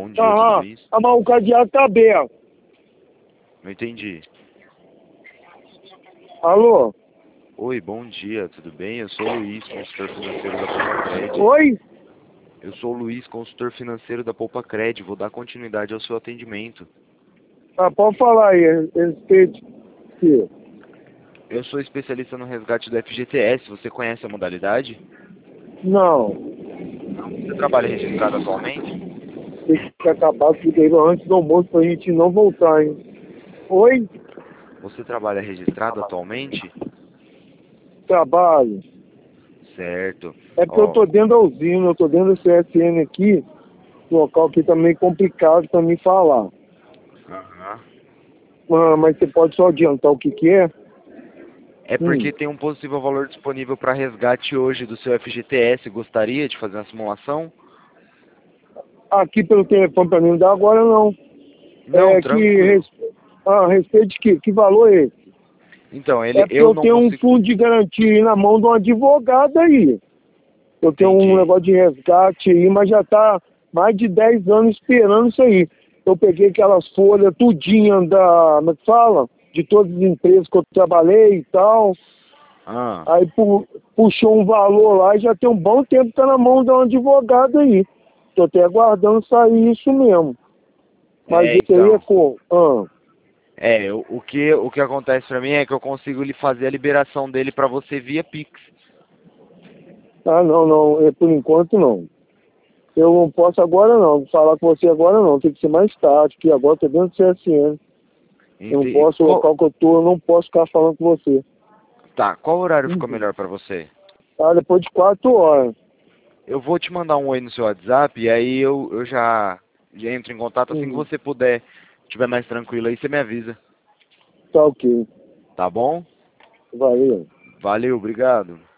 bom dia, tudo bem? Mas o cadeado tá aberto. Não entendi. Alô? Oi, bom dia, tudo bem? Eu sou o Luiz, consultor financeiro da Poupa-Cred. Oi? Eu sou o Luiz, consultor financeiro da Poupa-Cred. Vou dar continuidade ao seu atendimento. Pode falar aí, a respeito. Eu sou especialista no resgate do FGTS. Você conhece a modalidade? Não. Você trabalha registrado atualmente? Tem que acabar tudo aí antes do almoço pra gente não voltar, hein? Oi? Você trabalha registrado atualmente? Trabalho. Certo. É porque eu tô dentro da usina, eu tô dentro do CSN aqui, local aqui tá meio complicado pra me falar. Mas você pode só adiantar o que que é? É porque tem um possível valor disponível para resgate hoje do seu FGTS. Gostaria de fazer uma simulação? Aqui pelo telefone pra mim não dá agora não. Não, tranquilo. A respeito de quê? Que valor é esse? Então, É porque eu eu não tenho um consigo... fundo de garantia aí na mão de um advogado aí. Eu tenho Entendi. um negócio de resgate aí, mas já tá mais de 10 anos esperando isso aí. Eu peguei aquelas folhas tudinha da, como é que fala? De todas as empresas que eu trabalhei e tal. Aí puxou um valor lá e já tem um bom tempo que tá na mão de um advogado aí. Tô até aguardando sair isso mesmo. Mas isso aí é como? O que acontece pra mim é que eu consigo lhe fazer a liberação dele pra você via Pix. Não, por enquanto não. Eu não posso agora não, falar com você agora não, tem que ser mais tarde, porque agora eu tô dentro do CSN. Eu não posso, o local que eu tô, eu não posso ficar falando com você. Tá, qual horário ficou melhor pra você? Depois de 4 horas. Eu vou te mandar um oi no seu WhatsApp e aí eu já entro em contato assim que você puder, estiver mais tranquilo aí, você me avisa. Tá ok. Tá bom? Valeu. Valeu, obrigado.